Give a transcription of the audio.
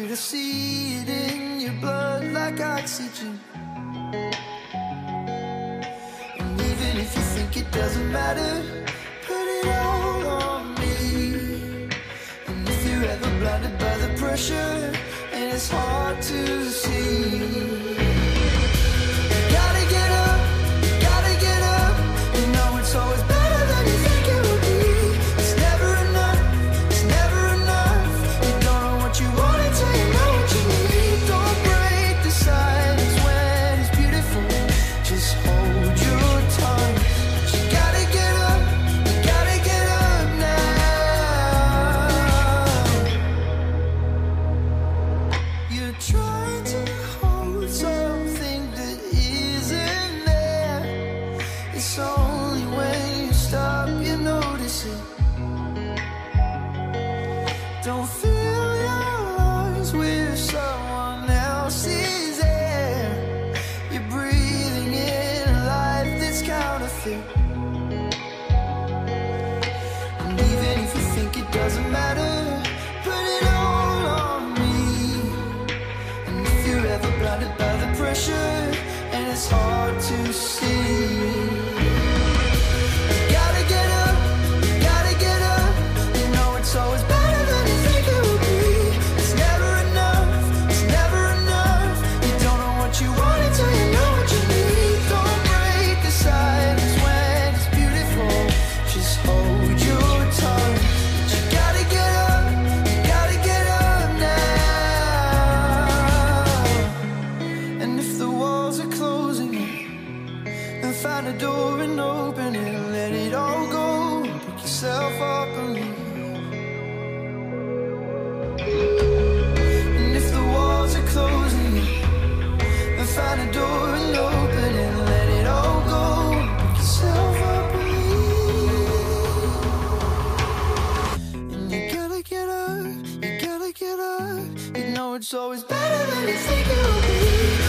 I see it in your blood like oxygen. And even if you think it doesn't matter, put it all on me. And if you're ever blinded by the pressure and it's hard to see, gotta get up, gotta get up. You know it's always better than you think it would be. It's never enough, it's never enough. You don't know what you want until you know what you need. Don't break the silence when it's beautiful. Just hold your tongue. But you gotta get up, you gotta get up now. You're trying to hold something that isn't there. It's only when you stop you notice it. Don't fill your lungs with someone else's air. You're breathing in a life that's counterfeit. And even if you think it doesn't matter, put it all on me. And if you're ever blinded by the pressure and it's hard to see, gotta get up, gotta get up. You know it's always better than you think it would be. It's never enough, it's never enough. You don't know what you want until you know what you need. Don't break the silence when it's beautiful. Just hold your tongue. But you gotta get up, you gotta get up now. And if the walls are closing in, then find a door and open it. Let it all go, pick yourself up and leave. And if the walls are closing in, then find a door and open it. Let it all go, pick yourself up and leave. And you gotta get up, you gotta get up. You know it's always better than you think it will be.